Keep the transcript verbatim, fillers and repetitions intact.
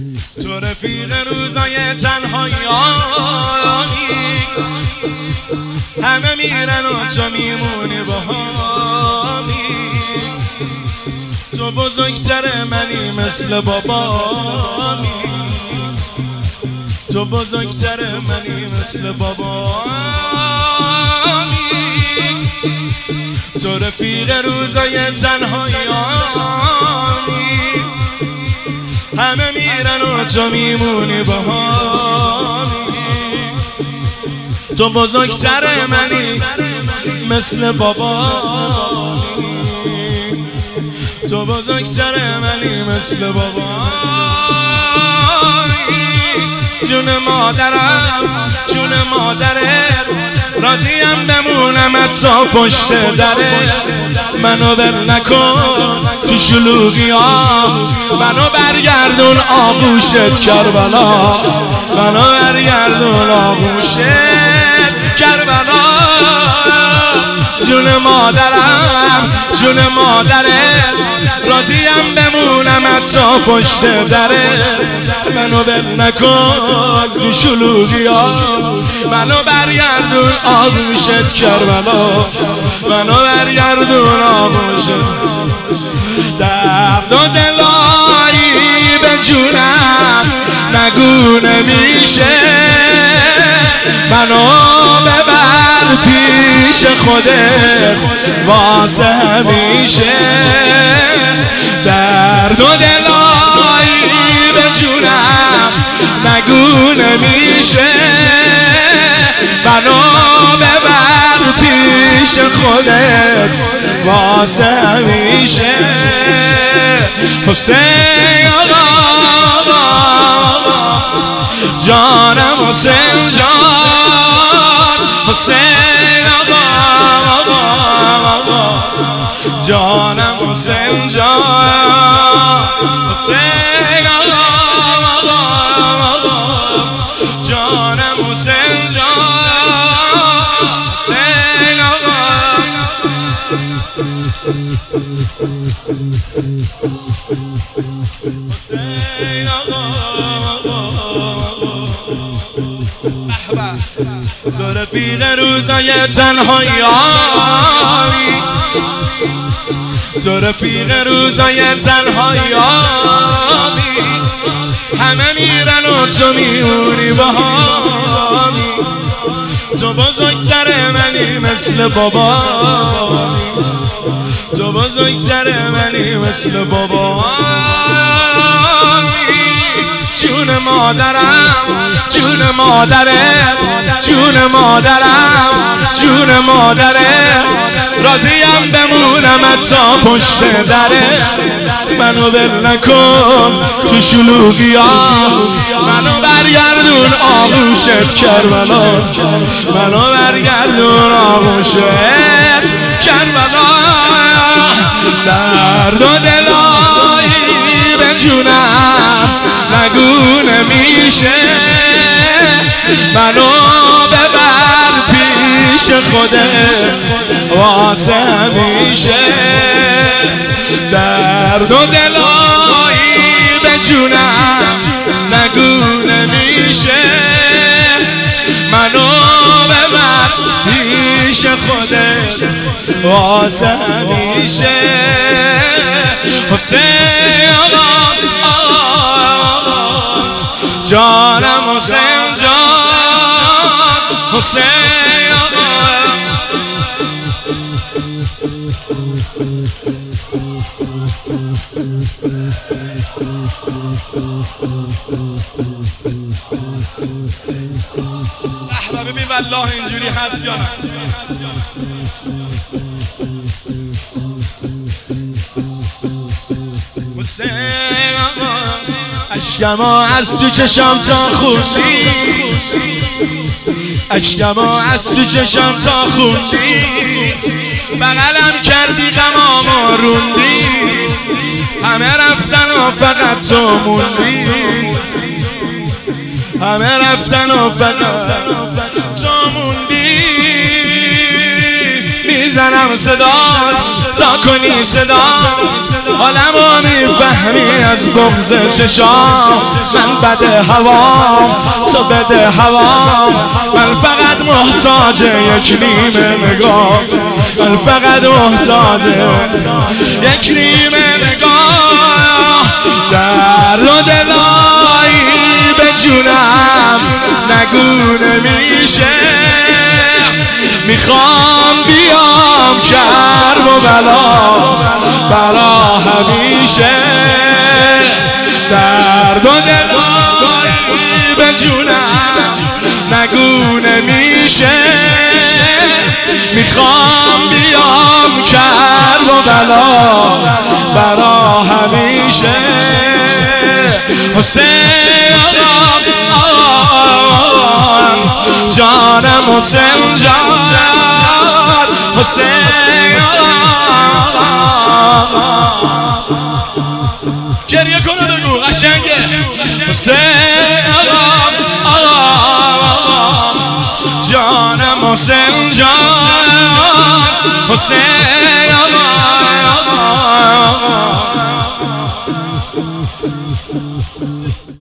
تو رفیق روزای تنهایی، همه میرن و تو میمونی باهامی. تو بزرگتر منی مثل بابامی، تو بزرگتر منی مثل بابامی. تو رفیق روزای تنهایی، همه میرن و تو میمونی باهامی. تو بزرگتر منی مثل بابامی، تو بزرگتر منی مثل بابامی. جون مادرم، جون مادرت، راضیم بمونم تا پشت درت. منو بر نکن تو شلوغیام، منو برگردون آغوشت کربلا، منو برگردون آغوشت کربلا. جون مادرم، جون مادرت، راضیم بمونم تا پشت درت. منو بر نکن تو شلوغیام، منو برگردون آغوشت کربلا، منو برگردون آغوشت. درد و دلایی به جونم نگو نمیشه، منو ببر پیش خودت واسه همیشه. درد و دلایی به جونم نگو نمیشه، منو ببر پیش خودت واسه همیشه. حسین آقا، جانم حسین جان، حسین آقا، جانم حسین جان، حسین آقا، جانم حسین جان، حسین آقا. حسین آقا، تو رفیق روزای تنهایی، تو رفیق روزای تنهایی، همه میرن و تو میمونی باهامی. تو بزرگتر منی مثل بابامی، تو بزرگتر منی مثل بابامی. جون مادرم، جون مادرت، جون مادرم، جون مادرت، راضیم بمونم تا پشت درت. منو بر نکن تو شلوغیام، منو برگردون آغوشت کربلا، منو برگردون آغوشت کربلا. درد و دلایی به جونم نگو نمیشه، منو ببر پیش خودت واسه همیشه. درد و دلایی به جونم نگو نمیشه، منو ببر پیش خودت واسه همیشه. حسین آقا، جانم حسین جان، حسین آقا. احباب ببین والله اینجوری هست یا نه؟ حسین آقا، اشکما از تو چشم تا خوندی، اشکما از تو چشم تا خوندی، بغلم کردی غمامو روندی، همه رفتن و فقط تو موندی، همه رفتن و فقط تو موندی. میزنم صدات تا کنی صدا حالمو میفهمی از بغض چشام من بده هوام تو بده هوام من فقط محتاج یک نیمه نگاه من فقط محتاج یک نیمه نگاه در و دلایی به جونم نگو نمیشه میخوام بیام کرب و بلا برا همیشه درد و دلایی به جونم نگو نمیشه میخوام بیام کرب و بلا برا همیشه حسین جانم حسین جان حسین گریه کنو بگو قشنگه حسین جانم حسین جان حسین